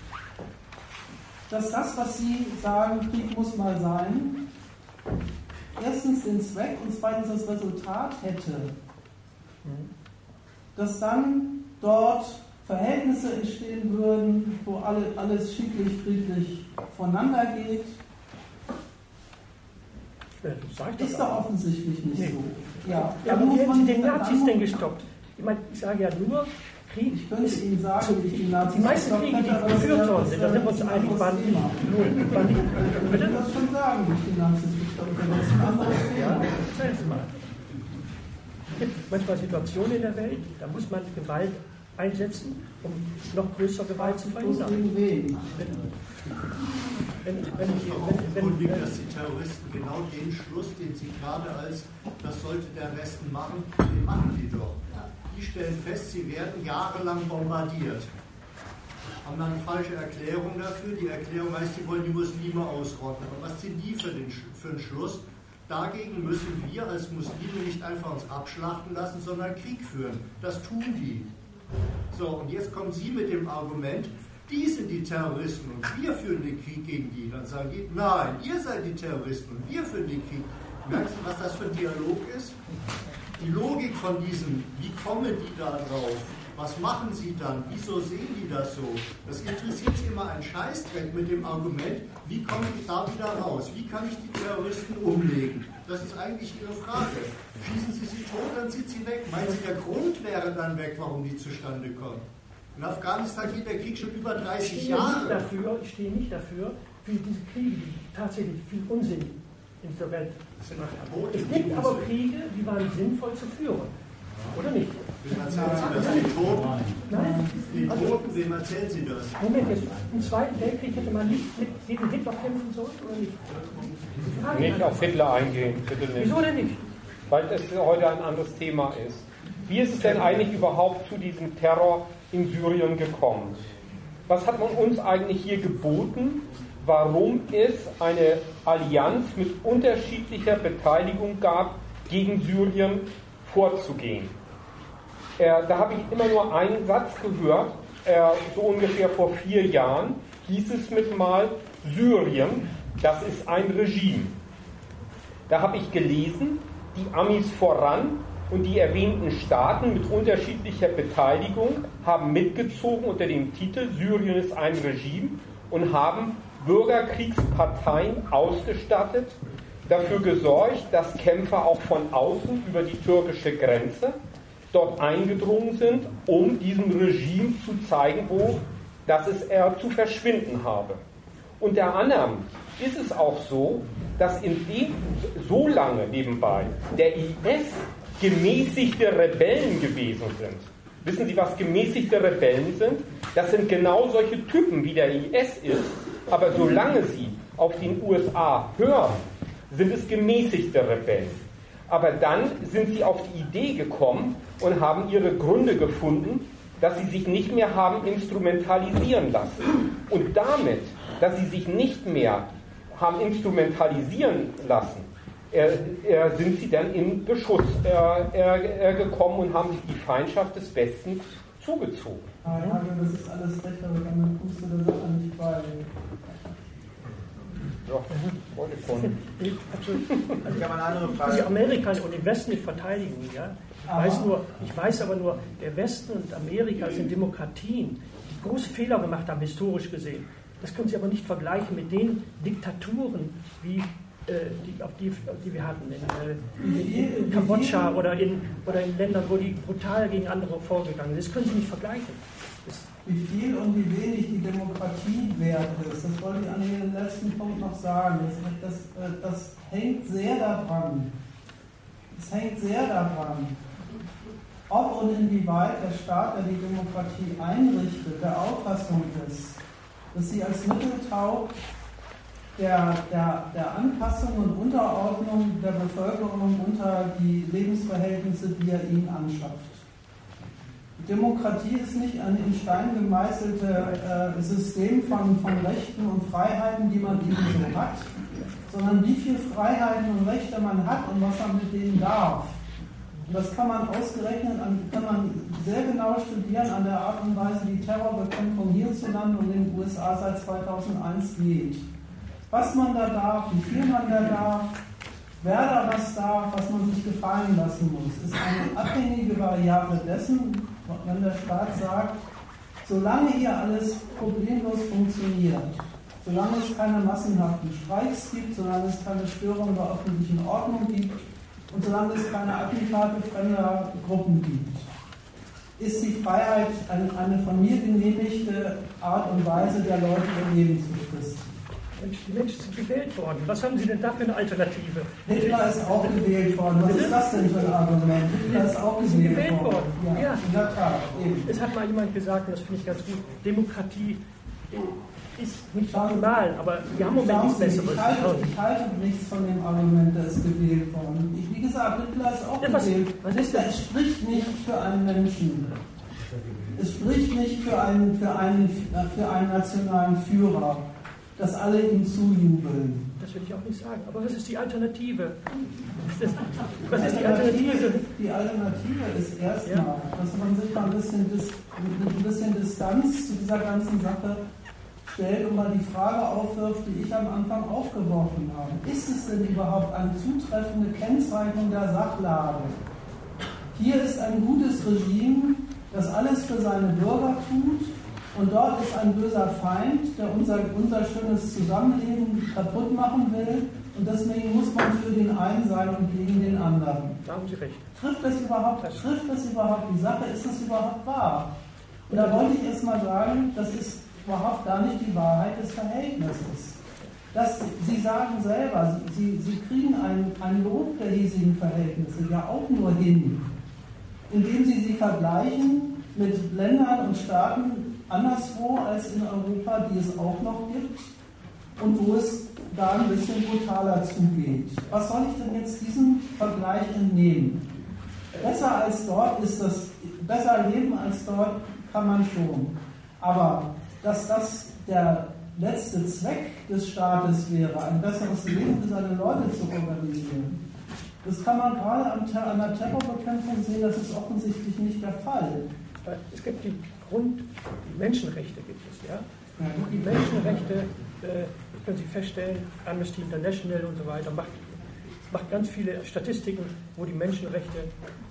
[SPEAKER 1] dass das, was Sie sagen, Krieg muss mal sein, erstens den Zweck und zweitens das Resultat hätte, dass dann dort Verhältnisse entstehen würden, wo alle, alles schicklich, friedlich voneinander geht,
[SPEAKER 5] ja,
[SPEAKER 1] ist doch offensichtlich nicht
[SPEAKER 5] nee.
[SPEAKER 1] so. Ja,
[SPEAKER 5] Ja, aber wie hätten Sie den Nazis denn gestoppt? Ich meine, ich sage ja nur, Krieg
[SPEAKER 1] Ich könnte
[SPEAKER 5] ist
[SPEAKER 1] Ihnen sagen, wie ich die Nazis
[SPEAKER 5] die meisten Kriege, die geführt worden sind, da sind wir uns einig, waren die, waren die,
[SPEAKER 1] Ich
[SPEAKER 5] bitte?
[SPEAKER 1] kann das schon sagen, wie ich die Nazis gestoppt habe. Das ist ein anderes
[SPEAKER 5] Ja,
[SPEAKER 1] Thema.
[SPEAKER 5] erzählen Sie mal. Es gibt manchmal Situationen in der Welt, da muss man Gewalt einsetzen, um noch größere Gewalt zu verhindern.
[SPEAKER 1] Gegen wen?
[SPEAKER 5] Wenn, wenn, wenn, wenn,
[SPEAKER 6] Unwillig,
[SPEAKER 5] wenn,
[SPEAKER 6] dass die Terroristen genau den Schluss, den sie gerade als, das sollte der Westen machen, den machen die doch. Die stellen fest, sie werden jahrelang bombardiert. Haben dann eine falsche Erklärung dafür. Die Erklärung heißt, sie wollen die Muslime ausrotten. Aber was ziehen die für den, für den Schluss? Dagegen müssen wir als Muslime nicht einfach uns abschlachten lassen, sondern Krieg führen. Das tun die. So, und jetzt kommen Sie mit dem Argument, die sind die Terroristen und wir führen den Krieg gegen die. Dann sagen die, nein, ihr seid die Terroristen und wir führen den Krieg. Merkst du, was das für ein Dialog ist? Die Logik von diesem, wie kommen die da drauf? Was machen sie dann? Wieso sehen die das so? Das interessiert sie immer ein Scheißdreck mit dem Argument, wie komme ich da wieder raus? Wie kann ich die Terroristen umlegen? Das ist eigentlich ihre Frage. Schießen sie sie tot, dann sind sie weg. Meinen Sie, der Grund wäre dann weg, warum die zustande kommen? In Afghanistan geht der Krieg schon über dreißig Jahre.
[SPEAKER 5] Dafür, ich stehe nicht dafür, für diese Kriege, die tatsächlich viel Unsinn in dieser Welt gemacht haben. Es gibt aber Kriege, die waren sinnvoll zu führen. Oder nicht?
[SPEAKER 6] Wem erzählen Sie das? Den Toten?
[SPEAKER 5] Nein.
[SPEAKER 6] Den
[SPEAKER 5] Also,
[SPEAKER 6] Toten, wem erzählen Sie das?
[SPEAKER 5] Moment, jetzt, im Zweiten Weltkrieg hätte man nicht mit gegen Hitler kämpfen sollen, oder nicht?
[SPEAKER 7] Nicht auf Hitler eingehen, bitte nicht.
[SPEAKER 5] Wieso denn nicht?
[SPEAKER 7] Weil es heute ein anderes Thema ist. Wie ist es denn eigentlich überhaupt zu diesem Terror in Syrien gekommen? Was hat man uns eigentlich hier geboten? Warum es eine Allianz mit unterschiedlicher Beteiligung gab, gegen Syrien vorzugehen? Äh, da habe ich immer nur einen Satz gehört, äh, so ungefähr vor vier Jahren hieß es mit mal, Syrien, das ist ein Regime. Da habe ich gelesen, die Amis voran und die erwähnten Staaten mit unterschiedlicher Beteiligung haben mitgezogen unter dem Titel Syrien ist ein Regime und haben Bürgerkriegsparteien ausgestattet, dafür gesorgt, dass Kämpfer auch von außen über die türkische Grenze dort eingedrungen sind, um diesem Regime zu zeigen, wo dass es er zu verschwinden habe. Unter anderem ist es auch so, dass in dem so lange nebenbei der I S gemäßigte Rebellen gewesen sind. Wissen Sie, was gemäßigte Rebellen sind? Das sind genau solche Typen, wie der I S ist, aber solange sie auf den U S A hören, sind es gemäßigte Rebellen. Aber dann sind sie auf die Idee gekommen und haben ihre Gründe gefunden, dass sie sich nicht mehr haben instrumentalisieren lassen. Und damit, dass sie sich nicht mehr haben instrumentalisieren lassen, äh, äh, sind sie dann in Beschuss äh, äh, gekommen und haben sich die Feindschaft des Westens zugezogen.
[SPEAKER 1] Aber das ist alles recht, aber damit kommst du der Sache nicht bei.
[SPEAKER 7] Ja, wollte ich schon.
[SPEAKER 8] Also ich habe eine andere
[SPEAKER 5] Die
[SPEAKER 8] Frage.
[SPEAKER 5] Amerika und den Westen nicht verteidigen. Ja? Ich, weiß nur, ich weiß aber nur, der Westen und Amerika sind Demokratien, die große Fehler gemacht haben, historisch gesehen. Das können Sie aber nicht vergleichen mit den Diktaturen, wie, äh, die, auf die, auf die wir hatten in, äh, in, in Kambodscha oder in, oder in Ländern, wo die brutal gegen andere vorgegangen sind. Das können Sie nicht vergleichen. Das,
[SPEAKER 1] Wie viel und wie wenig die Demokratie wert ist, das wollte ich an den letzten Punkt noch sagen. Das, das, das hängt sehr daran, das hängt sehr daran, ob und inwieweit der Staat, der die Demokratie einrichtet, der Auffassung ist, dass sie als Mittel taugt der, der, der Anpassung und Unterordnung der Bevölkerung unter die Lebensverhältnisse, die er ihnen anschafft. Demokratie ist nicht ein in Stein gemeißeltes äh, System von, von Rechten und Freiheiten, die man eben so hat, sondern wie viele Freiheiten und Rechte man hat und was man mit denen darf. Und das kann man ausgerechnet, kann man sehr genau studieren an der Art und Weise, wie Terrorbekämpfung hierzulande und in den U S A seit zweitausendeins geht. Was man da darf, wie viel man da darf, wer da was darf, was man sich gefallen lassen muss, ist eine abhängige Variable dessen, wenn der Staat sagt, solange hier alles problemlos funktioniert, solange es keine massenhaften Streiks gibt, solange es keine Störung der öffentlichen Ordnung gibt und solange es keine Attentate fremder Gruppen gibt, ist die Freiheit eine, eine von mir genehmigte Art und Weise der Leute ihr Leben zu fristen.
[SPEAKER 5] Die Menschen sind gewählt worden. Was haben Sie denn da für eine Alternative?
[SPEAKER 1] Hitler ist auch gewählt worden. Was ist das denn für ein Argument? Hitler ist auch gewählt,
[SPEAKER 5] gewählt worden. worden.
[SPEAKER 1] Ja,
[SPEAKER 5] ja.
[SPEAKER 1] In der Tat. Eben.
[SPEAKER 5] Es hat mal jemand gesagt, und das finde ich ganz gut, Demokratie ist nicht optimal, aber wir haben im Moment nichts Besseres.
[SPEAKER 1] Ich halte, ich halte nichts von dem Argument, der ist gewählt worden. Ich, wie gesagt, Hitler ist auch ja, was, gewählt. Was ist das? Es spricht nicht für einen Menschen. Es spricht nicht für einen, für einen, für einen nationalen Führer, dass alle ihm zujubeln.
[SPEAKER 5] Das will ich auch nicht sagen. Aber was ist die Alternative? Das, was ist die Alternative?
[SPEAKER 1] Die Alternative ist erstmal, ja. dass man sich mal ein bisschen, Dis, ein bisschen Distanz zu dieser ganzen Sache stellt und mal die Frage aufwirft, die ich am Anfang aufgeworfen habe. Ist es denn überhaupt eine zutreffende Kennzeichnung der Sachlage? Hier ist ein gutes Regime, das alles für seine Bürger tut, und dort ist ein böser Feind, der unser, unser schönes Zusammenleben kaputt machen will, und deswegen muss man für den einen sein und gegen den anderen.
[SPEAKER 5] Da haben Sie recht.
[SPEAKER 1] Trifft das überhaupt, trifft das überhaupt die Sache? Ist das überhaupt wahr? Und da wollte ich erst mal sagen, das ist überhaupt gar nicht die Wahrheit des Verhältnisses. Das, Sie sagen selber, Sie, Sie kriegen ein, ein Lob der hiesigen Verhältnisse ja auch nur hin, indem Sie sie vergleichen mit Ländern und Staaten anderswo als in Europa, die es auch noch gibt und wo es da ein bisschen brutaler zugeht. Was soll ich denn jetzt diesem Vergleich entnehmen? Besser als dort ist das, besser leben als dort kann man schon. Aber dass das der letzte Zweck des Staates wäre, ein besseres Leben für seine Leute zu organisieren, das kann man gerade an der Terrorbekämpfung sehen, das ist offensichtlich nicht der Fall.
[SPEAKER 5] Es gibt die Grund, die Menschenrechte gibt es, ja. Und die Menschenrechte, äh, können Sie feststellen, Amnesty International und so weiter, macht, macht ganz viele Statistiken, wo die Menschenrechte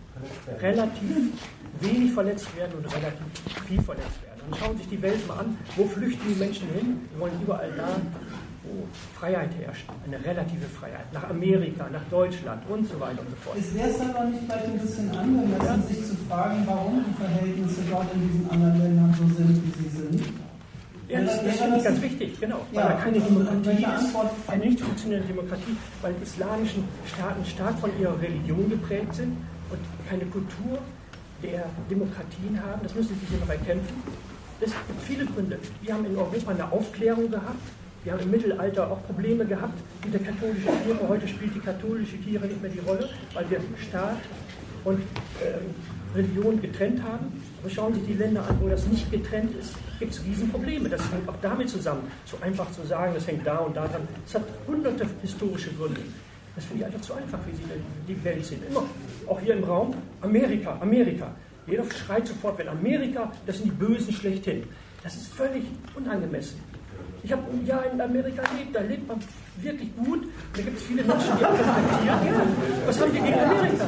[SPEAKER 5] relativ wenig verletzt werden und relativ viel verletzt werden. Und schauen Sie sich die Welt mal an, wo flüchten die Menschen hin? Wir wollen überall da, wo Freiheit herrscht, eine relative Freiheit, nach Amerika, nach Deutschland und so weiter und so fort.
[SPEAKER 1] Es wäre es aber nicht vielleicht ein bisschen angemessen, sich zu fragen, warum die Verhältnisse dort in diesen anderen Ländern so sind, wie sie sind?
[SPEAKER 5] Ja, das, das finde ich ganz wichtig, genau. Weil
[SPEAKER 1] ja,
[SPEAKER 5] da keine Demokratie
[SPEAKER 1] ist,
[SPEAKER 5] eine nicht funktionierende Demokratie, weil die islamischen Staaten stark von ihrer Religion geprägt sind und keine Kultur der Demokratien haben. Das müssen sie sich noch erkämpfen. Es gibt viele Gründe. Wir haben in Europa eine Aufklärung gehabt. Wir haben im Mittelalter auch Probleme gehabt mit der katholischen Kirche. Heute spielt die katholische Kirche nicht mehr die Rolle, weil wir Staat und äh, Religion getrennt haben. Aber schauen Sie die Länder an, wo das nicht getrennt ist, gibt es Riesenprobleme. Das hängt auch damit zusammen. So einfach zu sagen, das hängt da und da dran. Es hat hunderte historische Gründe. Das finde ich einfach zu einfach, wie sie die Welt sehen. Immer, auch hier im Raum, Amerika, Amerika. Jeder schreit sofort, wenn Amerika, das sind die Bösen schlechthin. Das ist völlig unangemessen. Ich habe ein Jahr in Amerika gelebt, da lebt man wirklich gut. Da gibt es viele Menschen, die auch reflektieren. Ja, was haben die gegen Amerika?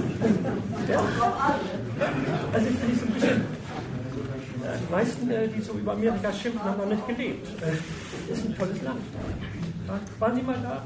[SPEAKER 5] Ja. Also ich finde es ein bisschen... Die meisten, die so über Amerika schimpfen, haben noch nicht gelebt. Das ist ein tolles Land. Waren Sie mal da?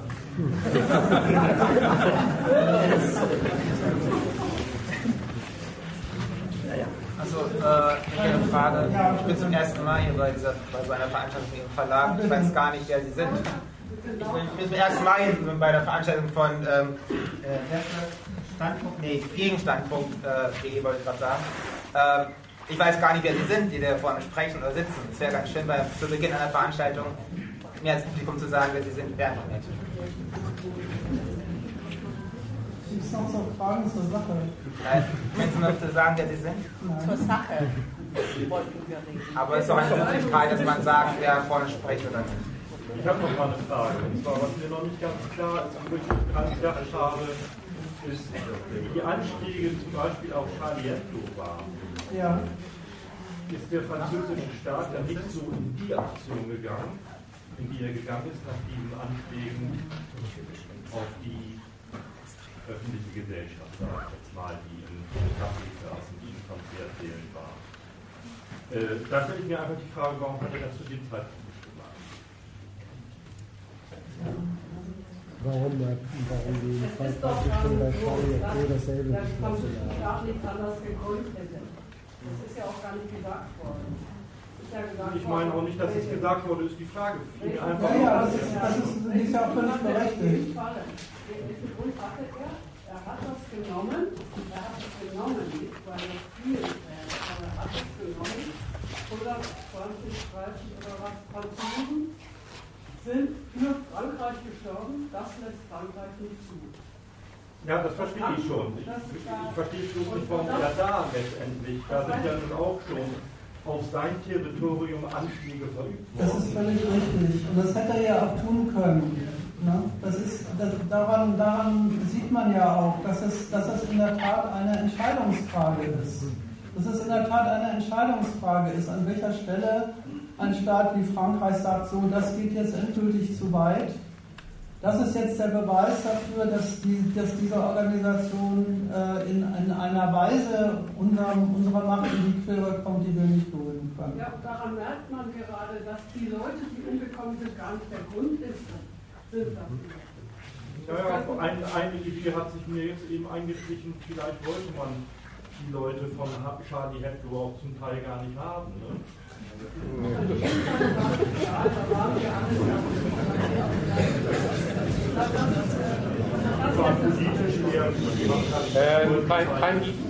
[SPEAKER 8] Naja. Also, äh, eine Frage. Ich bin zum ersten Mal hier bei, dieser, bei so einer Veranstaltung im Verlag. Ich weiß gar nicht, wer Sie sind. Ich bin, ich bin zum ersten Mal hier bei der Veranstaltung von ähm, äh, Standpunkt, nee, Gegenstandpunkt, äh, wollte ich gerade sagen. Ähm, ich weiß gar nicht, wer Sie sind, die da vorne sprechen oder sitzen. Es wäre ganz schön, bei, zu Beginn einer Veranstaltung mir als Publikum zu sagen, wer Sie sind, wäre noch nett.
[SPEAKER 1] es noch so Fragen zur Sache?
[SPEAKER 8] Nein, wenn Sie möchten sagen, wer Sie sind?
[SPEAKER 1] Nein.
[SPEAKER 9] Zur Sache wollten wir reden.
[SPEAKER 8] Aber es ist doch eine Möglichkeit, dass man sagt, wer vorne spricht oder nicht.
[SPEAKER 4] Ich habe noch mal eine Frage. Und zwar, was mir noch nicht ganz klar ist, wo ich dran gedacht habe, ist, wie die Anschläge zum Beispiel auf Charlie Hebdo waren.
[SPEAKER 1] Ja.
[SPEAKER 4] Ist der französische Staat ja nicht so in die Aktion gegangen, in die er gegangen ist, nach diesen Anschlägen auf die öffentliche Gesellschaft, sage ich jetzt mal, die in Cafés saßen, die in Konzertsälen waren. Äh, da stelle ich mir einfach die Frage, warum hat er das zu dem Zeitpunkt nicht gemacht?
[SPEAKER 2] Warum, warum die
[SPEAKER 10] Es ist doch
[SPEAKER 2] Stunden bei
[SPEAKER 10] so,
[SPEAKER 2] Charlie
[SPEAKER 10] dass
[SPEAKER 2] Hebdo dasselbe
[SPEAKER 10] der französische
[SPEAKER 2] beschlossen
[SPEAKER 10] Staat
[SPEAKER 2] haben?
[SPEAKER 10] nicht anders gegründet hätte. Das ist ja auch gar nicht gesagt worden. Ist ja gesagt
[SPEAKER 4] Ich meine auch nicht, dass es gesagt wurde, ist die Frage. Fiel mir einfach
[SPEAKER 1] Ja, ja,
[SPEAKER 4] auf.
[SPEAKER 1] das ist, das ist, das ist ja auch völlig berechtigt.
[SPEAKER 10] Welchen Grund hatte er? Er hat das genommen, er hat es genommen, nicht weil er viel wäre, aber er hat es genommen, hundertzwanzig, dreißig oder was Franzosen sind für Frankreich gestorben, das lässt Frankreich nicht zu.
[SPEAKER 4] Ja, das verstehe ich schon. Ich, ich verstehe schon, warum er da letztendlich, da sind ja nun auch schon auf sein Territorium Anschläge verübt worden.
[SPEAKER 1] Das ist völlig richtig. Und das hätte er ja auch tun können. Ne? Das ist, das, daran, daran sieht man ja auch, dass es, dass es in der Tat eine Entscheidungsfrage ist. Dass es in der Tat eine Entscheidungsfrage ist, an welcher Stelle ein Staat wie Frankreich sagt, so, das geht jetzt endgültig zu weit. Das ist jetzt der Beweis dafür, dass, die, dass diese Organisation äh, in, in einer Weise unserem, unserer Macht in die Quere kommt, die wir nicht dulden können.
[SPEAKER 10] Ja, daran merkt man gerade, dass die Leute, die umgekommen sind, gar nicht der Grund ist, sind dafür.
[SPEAKER 4] Ja, ja, eine, eine Idee hat sich mir jetzt eben eingeschlichen, vielleicht wollte man die Leute von Charlie Hebdo auch zum Teil gar nicht haben. Ne? Das war politisch eher.
[SPEAKER 7] Äh, kein, kein
[SPEAKER 10] die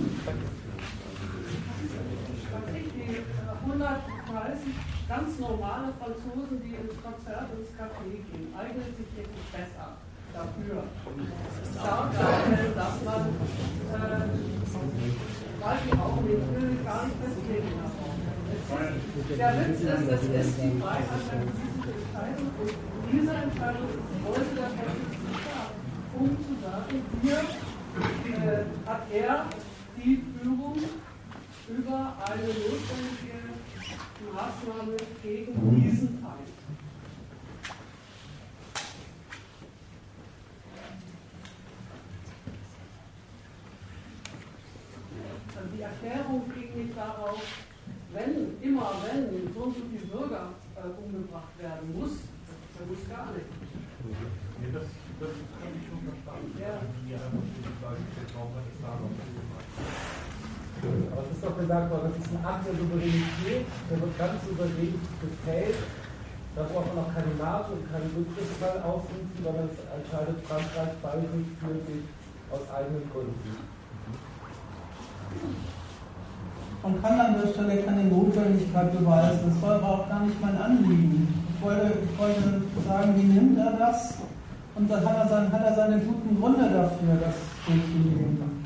[SPEAKER 10] hundertdreißig ganz normale Franzosen, die ins Konzert, ins Café gehen, eignet sich wirklich besser dafür. Darstellen, dass man, äh, weiß ich auch nicht, will gar nicht festlegen lassen. Der Witz ist, es ist die Freiheit der politischen Entscheidung und diese Entscheidung wollte der französische Staat, um zu sagen, hier äh, hat er die Führung über eine notwendige Maßnahme gegen diesen Feind. Also die Erklärung ging nicht darauf, wenn, immer wenn so und so viele Bürger äh, umgebracht werden muss, das muss gar nicht.
[SPEAKER 4] Nee, das, das kann ich schon verstanden.
[SPEAKER 10] Ja.
[SPEAKER 11] Aber es ist doch gesagt worden, das ist ein Akt der Souveränität, der wird ganz souverän gefällt. Da braucht man auch keine Marge und keinen Rückgriffsfall ausrufen, sondern es entscheidet Frankreich bei sich, für sich, aus eigenen Gründen.
[SPEAKER 1] Man kann an der Stelle keine Notwendigkeit beweisen. Das war aber auch gar nicht mein Anliegen. Ich wollte, ich wollte sagen, wie nimmt er das? Und dann hat er, sein, hat er seine guten Gründe dafür, das durchzunehmen.